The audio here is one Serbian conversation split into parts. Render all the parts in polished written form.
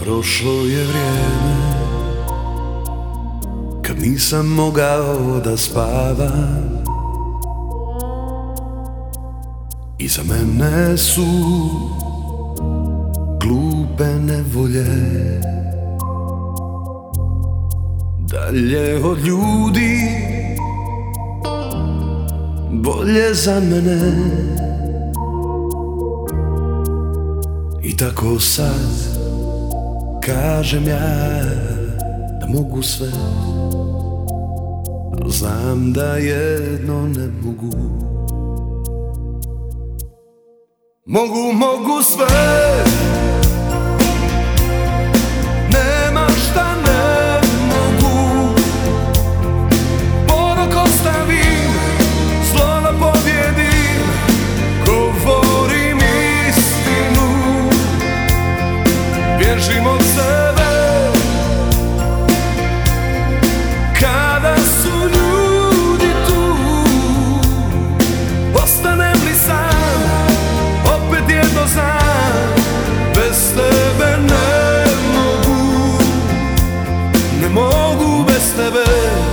Prošlo je vrijeme kad nisam mogao da spavam. Iza mene su glupe nevolje, dalje od ljudi, bolje za mene. I tako sad kažem ja da mogu sve, al znam da jedno ne mogu. Mogu sve, nema šta ne mogu. Porok ostavim, zlo da pobjedim, govorim istinu, bježim od sebe. Kada su ljudi tu, ostanem li sam, opet jedno znam, bez tebe ne mogu bez tebe.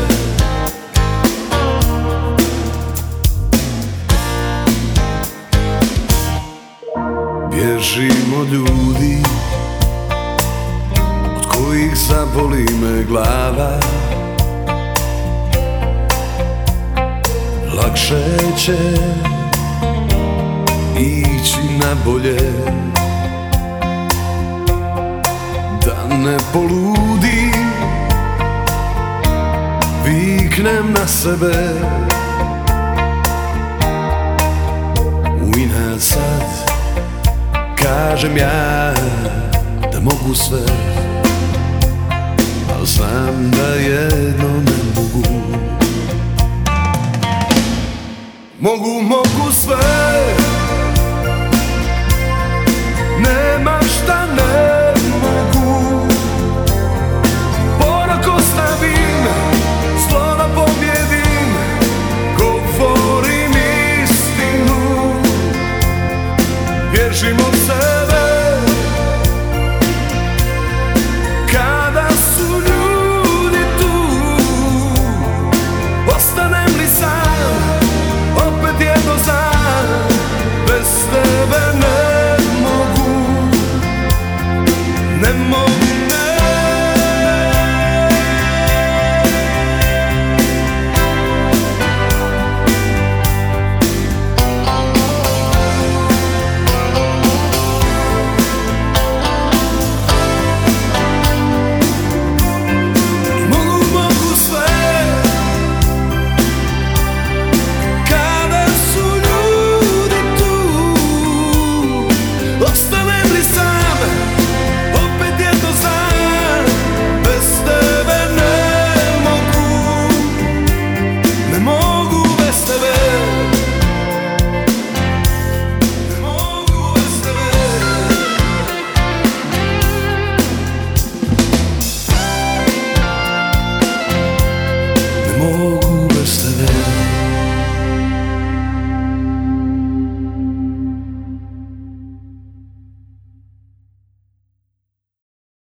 Bježim od ljudi od kojih zaboli me glava. Lakše će ići na bolje, da ne poludim, viknem na sebe. U inat sad kažem ja da mogu sve, al znam da jedno ne mogu. Mogu sve,